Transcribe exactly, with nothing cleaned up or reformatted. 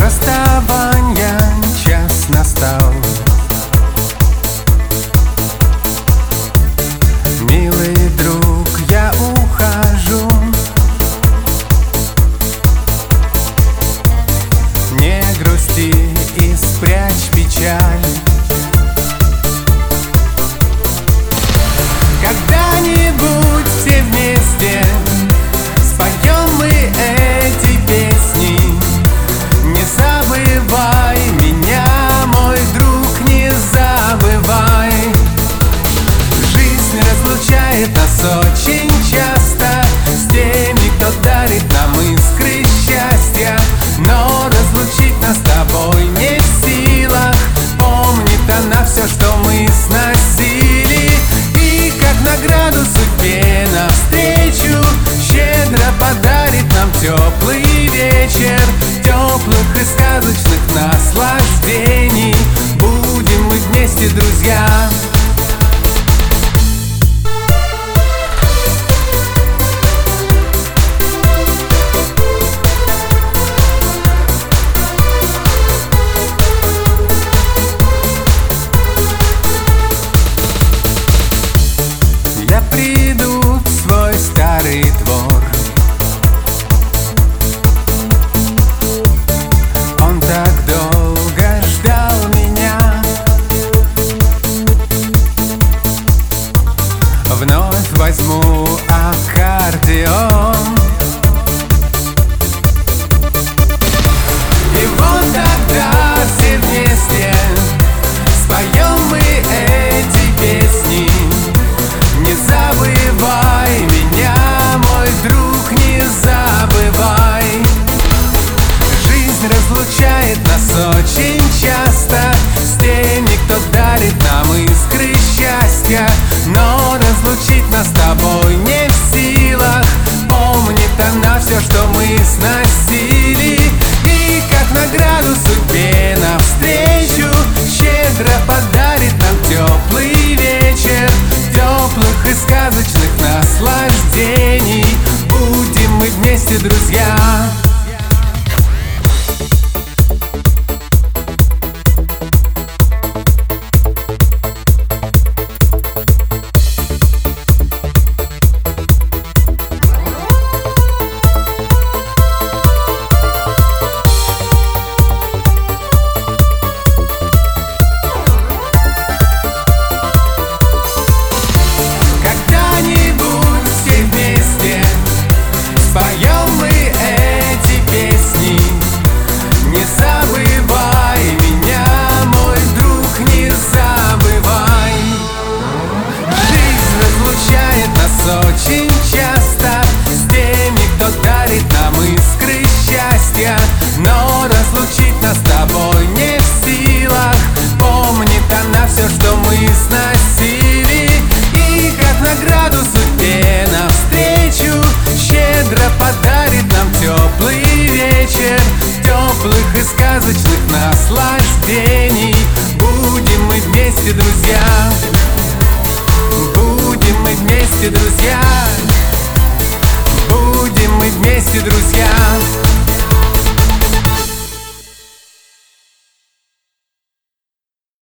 расставания час настал. Милый друг, я ухожу. Не грусти и спрячь печаль. Когда-нибудь все вместе споем мы эти песни. Не забывай меня, мой друг, не забывай. Жизнь разлучает нас очень часто с теми, кто дарит нам искры счастья. Но разлучить нас с тобой не в силах. Помнит она все, что мы сносили. И как награду судьбе навстречу щедро подарит нам теплый вечер, теплых и сказочных наслаждений. Будем мы вместе, друзья. Я приду в свой старый двор. Он так долго ждал меня. Вновь возьму аккордеон. И вот тогда все вместе споем мы эти песни. Не забывай меня, мой друг, не забывай. Жизнь разлучает нас очень часто с теми, кто дарит нам искры счастья. Но разлучить нас с тобой не в силах. Помнит она все, что мы сносили. И как награду судьбе навстречу щедро подарит нам теплый вечер, теплых и сказочных наслаждений. Будем мы вместе, друзья. Споем мы эти песни. Не забывай меня, мой друг, не забывай. Жизнь разлучает нас очень часто с теми, кто дарит нам искры счастья. Но разлучить нас с тобой не